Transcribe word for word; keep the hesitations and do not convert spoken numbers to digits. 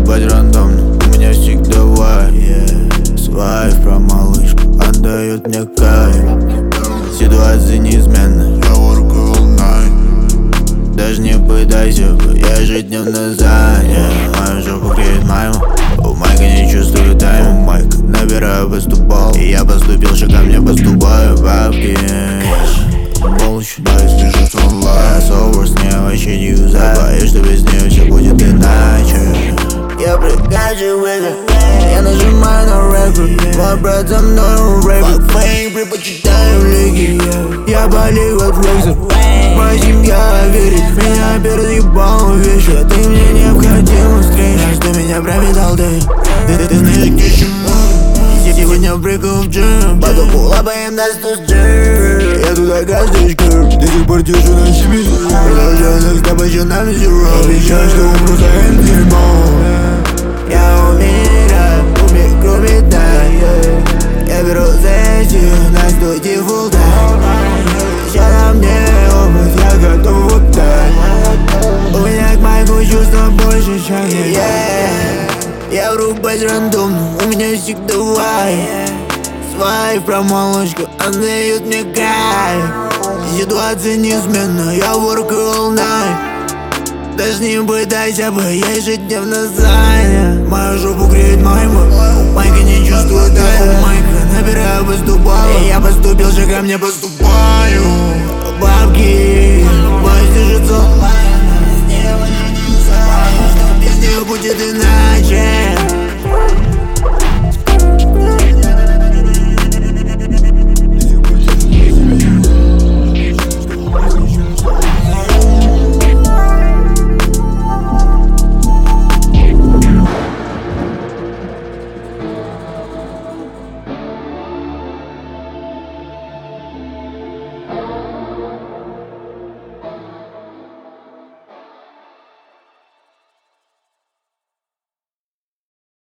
врубать рандомно, у меня всегда вай, yeah. Свайп про малышку, отдает мне кайф. Ситуация неизменна, я воркую all night. Даже не пытайся, я ежедневно занят. Мою жопу греет майму, у майка не чувствую тайм. У майка набираю поступал, и я поступил, шагом не поступаю. Бабки, молча, боюсь, пишут онлайн. Соурс не вообще не юзаю, боюсь, что без нее все будет иначе. Я прикачиваю выигры, я нажимаю на рекорд. Мой брат за мной рэпит, фейк предпочитаю лиги. Я болею от флексов, моя семья верит, меня переебал вечер. Ты мне необходима встреча, что меня пропитал ты. Ты, ты знаешь, где чему? Сегодня прыгаю в джим, потом лапаем на сто джим. Я туда каждый шкаф, до сих пор держу на себе. Продолжаю с тобой, что нам zero. Обещаю, что умру за это дерьмо. Я умираю, умер кроме дай. Я беру сессию на студии full time. Сейчас на мне опыт, я готов отдать. У меня к майку чувства больше, чем я. yeah. Я врубать рандомно, у меня всегда вай. Свайп про малышку, отдает мне кайф. Ситуация неизменна, я воркаю all night. Даже не пытайся бы, я ежедневно занят. Мою жопу греет майма, майка не чувствует тайм. Майка набираю поступал, и я поступил, шагом не поступаю. Бабки